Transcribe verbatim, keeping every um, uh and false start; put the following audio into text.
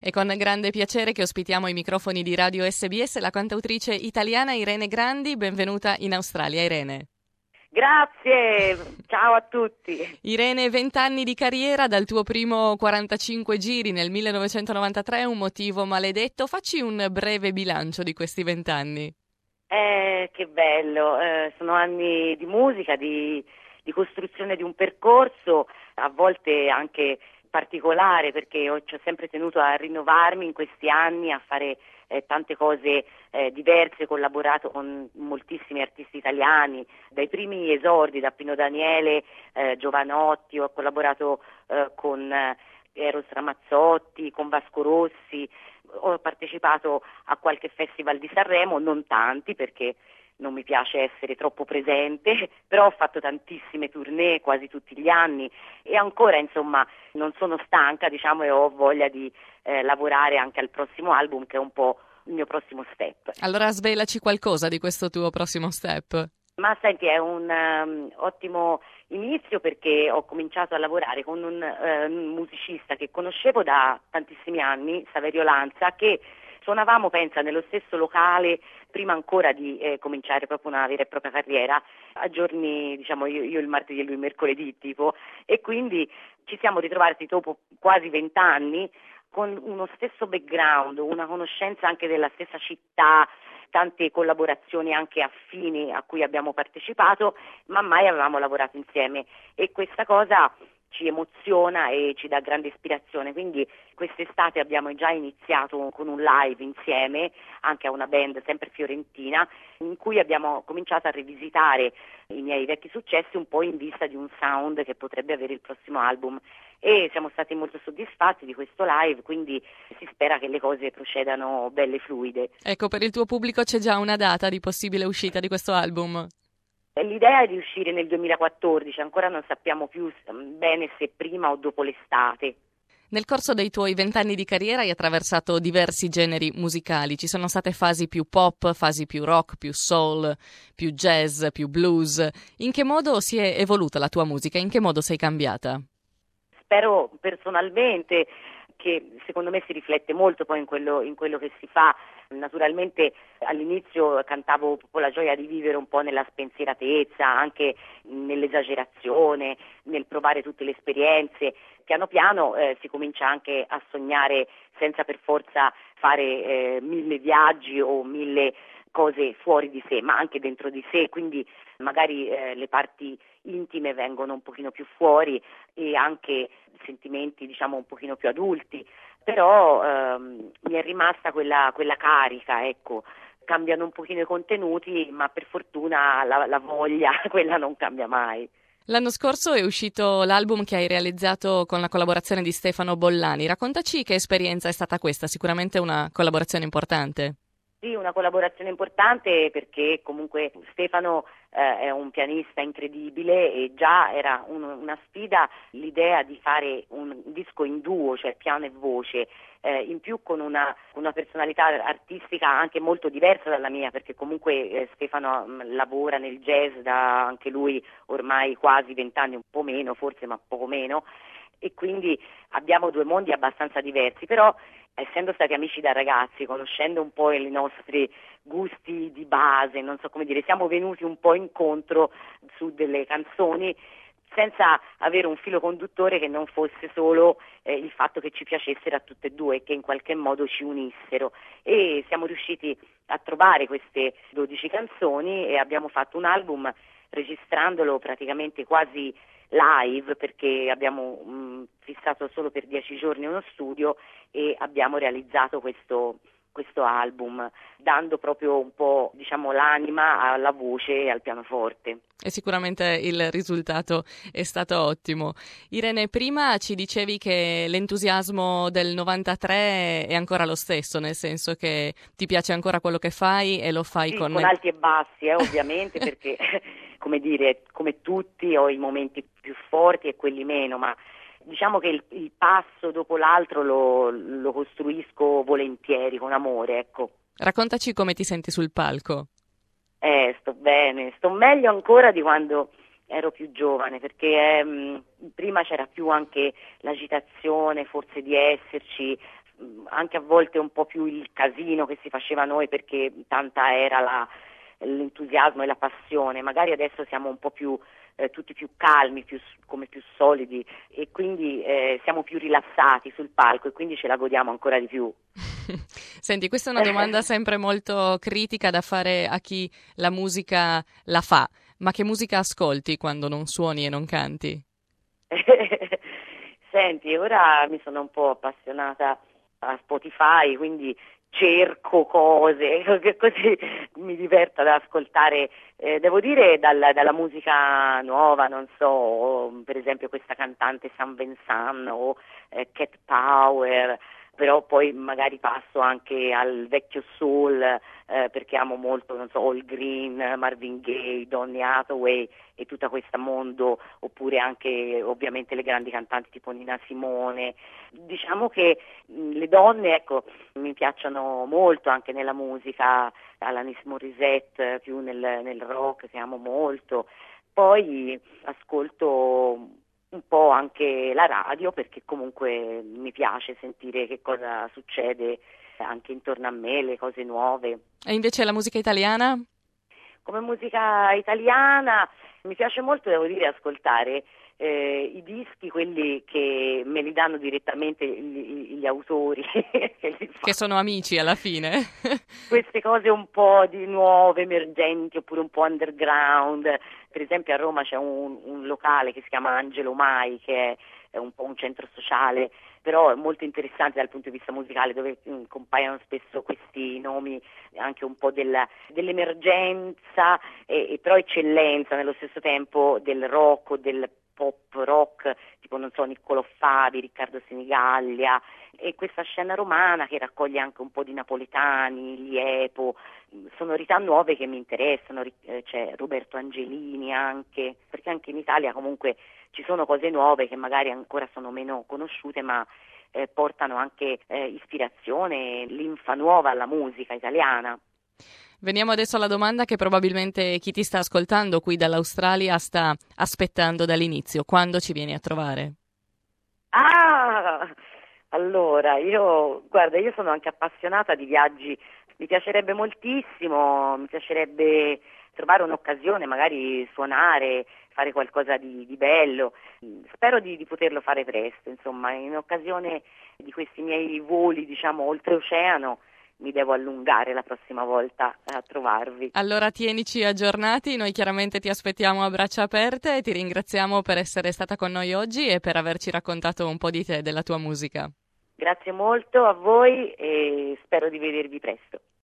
È con grande piacere che ospitiamo i microfoni di Radio S B S la cantautrice italiana Irene Grandi. Benvenuta in Australia, Irene. Grazie, ciao a tutti. Irene, vent'anni di carriera, dal tuo primo quarantacinque giri nel millenovecentonovantatré, Un motivo maledetto. Facci un breve bilancio di questi vent'anni. Eh, che bello, eh, sono anni di musica, di, di costruzione di un percorso, a volte anche particolare, perché ho, ci ho sempre tenuto a rinnovarmi in questi anni, a fare eh, tante cose eh, diverse, ho collaborato con moltissimi artisti italiani, dai primi esordi, da Pino Daniele, eh, Giovanotti, ho collaborato eh, con eh, Eros Ramazzotti, con Vasco Rossi, ho partecipato a qualche festival di Sanremo, non tanti perché non mi piace essere troppo presente, però ho fatto tantissime tournée quasi tutti gli anni e ancora insomma non sono stanca, diciamo, e ho voglia di eh, lavorare anche al prossimo album, che è un po' il mio prossimo step. Allora svelaci qualcosa di questo tuo prossimo step. Ma senti, è un um, ottimo inizio perché ho cominciato a lavorare con un uh, musicista che conoscevo da tantissimi anni, Saverio Lanza, che suonavamo, pensa, nello stesso locale prima ancora di eh, cominciare proprio una vera e propria carriera, a giorni, diciamo, io, io il martedì e lui il mercoledì tipo, e quindi ci siamo ritrovati dopo quasi vent'anni con uno stesso background, una conoscenza anche della stessa città, tante collaborazioni anche affini a cui abbiamo partecipato, ma mai avevamo lavorato insieme e questa cosa ci emoziona e ci dà grande ispirazione, quindi quest'estate abbiamo già iniziato con un live insieme, anche a una band sempre fiorentina, in cui abbiamo cominciato a rivisitare i miei vecchi successi un po' in vista di un sound che potrebbe avere il prossimo album e siamo stati molto soddisfatti di questo live, quindi si spera che le cose procedano belle e fluide. Ecco, per il tuo pubblico c'è già una data di possibile uscita di questo album? L'idea è di uscire nel duemilaquattordici, ancora non sappiamo più bene se prima o dopo l'estate. Nel corso dei tuoi vent'anni di carriera hai attraversato diversi generi musicali, ci sono state fasi più pop, fasi più rock, più soul, più jazz, più blues. In che modo si è evoluta la tua musica? In che modo sei cambiata? Spero personalmente che secondo me si riflette molto poi in quello, in quello che si fa. Naturalmente all'inizio cantavo proprio la gioia di vivere un po' nella spensieratezza, anche nell'esagerazione, nel provare tutte le esperienze. Piano piano eh, si comincia anche a sognare senza per forza fare eh, mille viaggi o mille cose fuori di sé, ma anche dentro di sé, quindi magari eh, le parti intime vengono un pochino più fuori e anche sentimenti diciamo un pochino più adulti, però ehm, mi è rimasta quella, quella carica, ecco, cambiano un pochino i contenuti, ma per fortuna la, la voglia, quella non cambia mai. L'anno scorso è uscito l'album che hai realizzato con la collaborazione di Stefano Bollani. Raccontaci che esperienza è stata questa, sicuramente una collaborazione importante. Sì, una collaborazione importante perché comunque Stefano eh, è un pianista incredibile e già era un, una sfida l'idea di fare un disco in duo, cioè piano e voce, eh, in più con una, una personalità artistica anche molto diversa dalla mia, perché comunque eh, Stefano mh, lavora nel jazz da anche lui ormai quasi vent'anni, un po' meno forse, ma poco meno, e quindi abbiamo due mondi abbastanza diversi, però essendo stati amici da ragazzi, conoscendo un po' i nostri gusti di base, non so come dire, siamo venuti un po' incontro su delle canzoni senza avere un filo conduttore che non fosse solo eh, il fatto che ci piacessero a tutte e due e che in qualche modo ci unissero, e siamo riusciti a trovare queste dodici canzoni e abbiamo fatto un album registrandolo praticamente quasi live, perché abbiamo mh, fissato solo per dieci giorni uno studio e abbiamo realizzato questo, questo album dando proprio un po', diciamo, l'anima alla voce e al pianoforte. E sicuramente il risultato è stato ottimo. Irene, prima ci dicevi che l'entusiasmo del novantatré è ancora lo stesso, nel senso che ti piace ancora quello che fai e lo fai sì, con... con alti e bassi, eh, ovviamente, perché come dire, come tutti ho i momenti più forti e quelli meno, ma diciamo che il, il passo dopo l'altro lo, lo costruisco volentieri, con amore, ecco. Raccontaci come ti senti sul palco. Eh, sto bene, sto meglio ancora di quando ero più giovane, perché ehm, prima c'era più anche l'agitazione, forse di esserci, anche a volte un po' più il casino che si faceva noi, perché tanta era la, l'entusiasmo e la passione. Magari adesso siamo un po' più eh, tutti più calmi, più, come più solidi, e quindi eh, siamo più rilassati sul palco e quindi ce la godiamo ancora di più. Senti, questa è una domanda sempre molto critica da fare a chi la musica la fa, ma che musica ascolti quando non suoni e non canti? Senti, ora mi sono un po' appassionata a Spotify, quindi cerco cose, così mi diverto ad ascoltare, eh, devo dire, dal, dalla musica nuova, non so, per esempio questa cantante San Vincent o eh, Cat Power, però poi magari passo anche al vecchio soul, eh, perché amo molto, non so, All Green, Marvin Gaye, Donny Hathaway e tutto questo mondo, oppure anche ovviamente le grandi cantanti tipo Nina Simone. Diciamo che mh, le donne, ecco, mi piacciono molto anche nella musica, Alanis Morissette, più nel, nel rock, che amo molto. Poi ascolto un po' anche la radio, perché comunque mi piace sentire che cosa succede anche intorno a me, le cose nuove. E invece la musica italiana? Come musica italiana mi piace molto, devo dire, ascoltare eh, i dischi, quelli che me li danno direttamente gli, gli autori che, li che sono amici alla fine. Queste cose un po' di nuove, emergenti, oppure un po' underground. Per esempio a Roma c'è un, un locale che si chiama Angelo Mai, che è un po' un centro sociale, però è molto interessante dal punto di vista musicale, dove mh, compaiono spesso questi nomi anche un po' della, dell'emergenza e, e però eccellenza nello stesso tempo del rock o del pop rock, tipo non so, Niccolò Fabi, Riccardo Senigallia, e questa scena romana che raccoglie anche un po' di napoletani, Liepo, sonorità nuove che mi interessano. C'è Roberto Angelini anche, perché anche in Italia comunque ci sono cose nuove che magari ancora sono meno conosciute, ma eh, portano anche eh, ispirazione, linfa nuova alla musica italiana. Veniamo adesso alla domanda che probabilmente chi ti sta ascoltando qui dall'Australia sta aspettando dall'inizio. Quando ci vieni a trovare? Ah! Allora, io, guarda, io sono anche appassionata di viaggi, mi piacerebbe moltissimo, mi piacerebbe trovare un'occasione, magari suonare, fare qualcosa di, di bello. Spero di, di poterlo fare presto, insomma, in occasione di questi miei voli, diciamo, oltreoceano, mi devo allungare la prossima volta a trovarvi. Allora tienici aggiornati, noi chiaramente ti aspettiamo a braccia aperte e ti ringraziamo per essere stata con noi oggi e per averci raccontato un po' di te e della tua musica. Grazie molto a voi e spero di vedervi presto.